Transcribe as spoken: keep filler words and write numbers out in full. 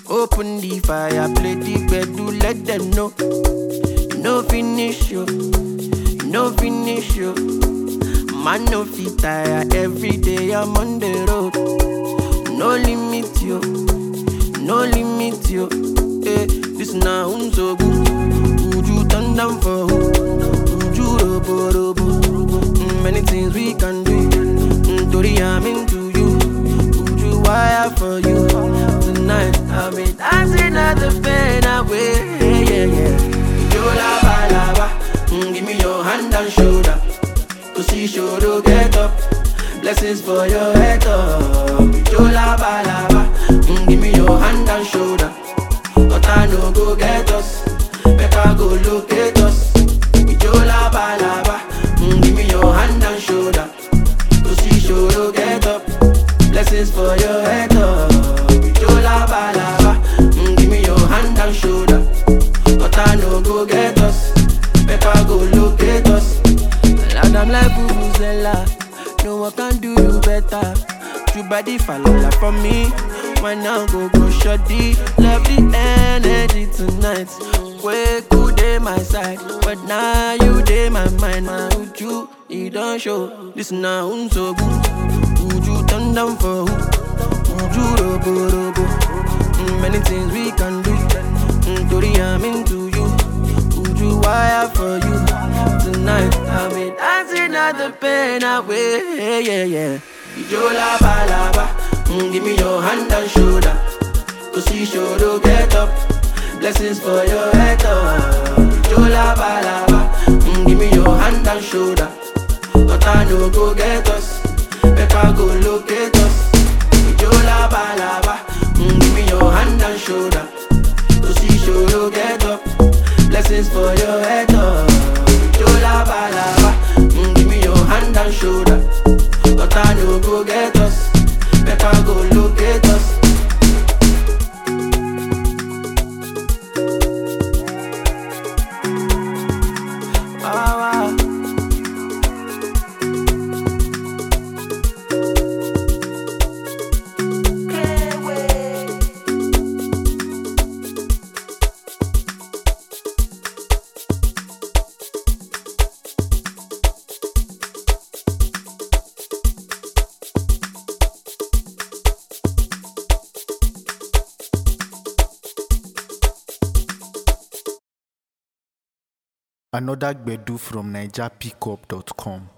Open the fire, play the bedroom, let them know. You no finish you, you no finish you. Man no fit tire, every day I'm on the road. No limit you, no limit you. Eh, this now unso good. Would you turn down for who? Would you robo robo? Mm, many things we can do. Mm, Tori, I'm into you. Would you wire for you? Tonight I'll be dancing at the pen away. Yeah, yeah, yeah. You lava lava. Mm, give me your hand and shoulder. To see shoulder get up. Blessings for your head up. You lava lava. Mm, give me your hand and shoulder. But I no go get us. Better go locate us. You lava lava. Mm, give me your hand and shoulder. To see shoulder get up. Blessings for your head up. You lava lava. Mm, give me your hand and shoulder. But I no go get us. Better go locate us. And I'm like Vuvuzela. No one can do you better. You body fall for me. Why now go go shorty? Love the energy tonight. Way good day my side, but now you day my mind. My uju, you don't show. This now so good. Would you turn down for who? Would you robo robo? Mm, many things we can do. Mm, Tori, I'm into you. Would you wire for you? Tonight I'll be dancing at the pen away. Yeah, yeah, yeah. You lava lava. Mm, give me your hand and shoulder. To see shoulder get up. Blessings for your head up. You lava lava. Mm, give me your hand and shoulder. But I no go get us. Better go locate us. You lava lava. Mm, give me your hand and shoulder. To see shoulder get up. Blessings for your head up. You lava lava. Mm, give me your hand and shoulder. But I no go get us. Better go locate us. Ah, ah. Another Gbedu from Niger Pickup dot com.